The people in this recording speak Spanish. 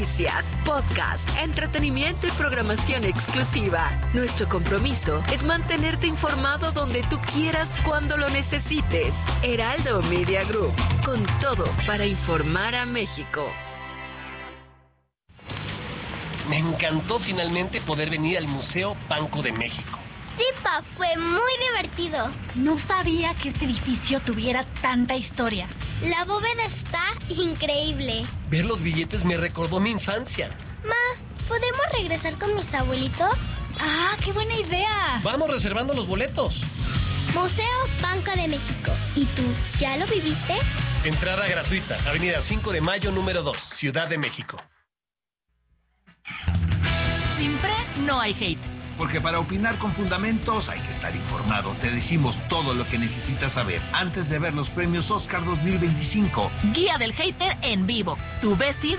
Noticias, podcast, entretenimiento y programación exclusiva. Nuestro compromiso es mantenerte informado donde tú quieras cuando lo necesites. Heraldo Media Group, con todo para informar a México. Me encantó finalmente poder venir al Museo Banco de México. Sí, Pa, fue muy divertido. No sabía que este edificio tuviera tanta historia. La bóveda está increíble. Ver los billetes me recordó mi infancia. Ma, ¿podemos regresar con mis abuelitos? ¡Ah, qué buena idea! Vamos reservando los boletos. Museo Banco de México. ¿Y tú, ya lo viviste? Entrada gratuita, Avenida 5 de Mayo, número 2, Ciudad de México. Sin pre, no hay hate. Porque para opinar con fundamentos hay que estar informado. Te decimos todo lo que necesitas saber antes de ver los premios Oscar 2025. Guía del hater en vivo. Tu bestie